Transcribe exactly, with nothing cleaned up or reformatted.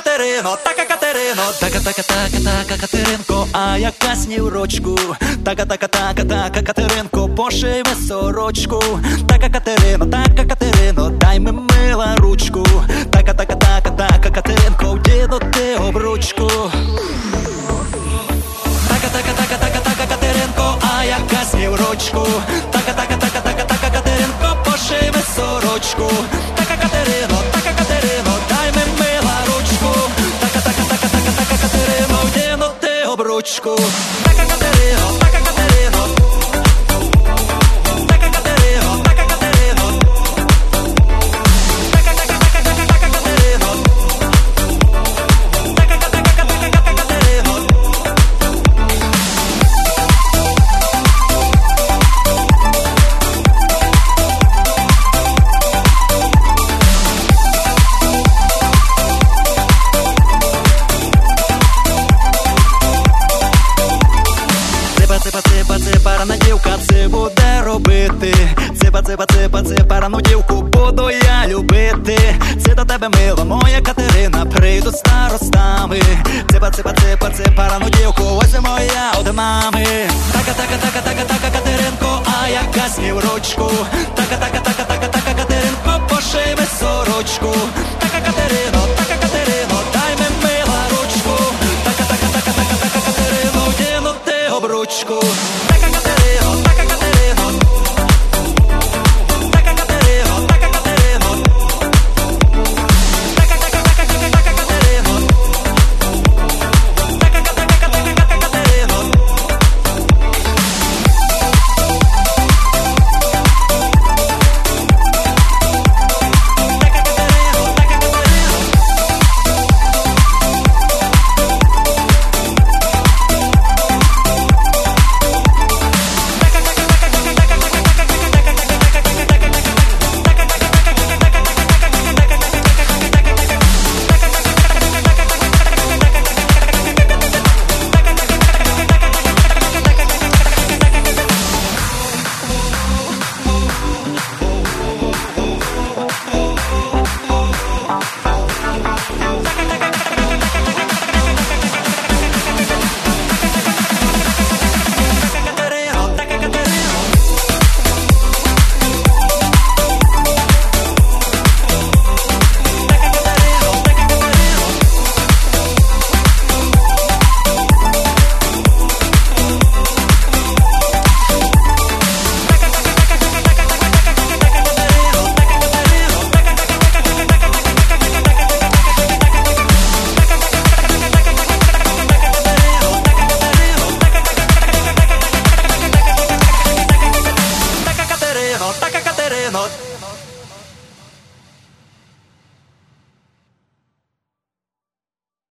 Катерино, така Катерино, така, така, така, така Катеринко, а яка сніврочку, така, така, така, така Катеринко, поший ми сорочку, така Катерино, така Катерино, дай ми мила ручку, така, така, така, така Катеринко, вдіну ти обручку. Така, така, така, така, така Катеринко, а яка сніврочку, така, така, така, така, така Катеринко, поший ми сорочку, така Катерино, така Катерино, дай ми мила ручку, така, така, така, така, така Катерино, вдіну ти обручку, така Катерино, така Катерино, така Катерино, така Катерино, така, така, така, така, така Катерино, така, така, така, така, така Катерино. Ципа, ципа, ципарана дівка, це буде робити. Ципа, ципа, ципа, ципарану дівку буду я любити. Це до тебе мила моя Катерина, прийду старостами. Ципа, ципа, ципа, ципарану дівку, ось моя од мами. Така, така, така, така, така Катеринко, а яка сніврочку. Така, така, така, така, така Катеринко, поший ми сорочку. Така Катерина.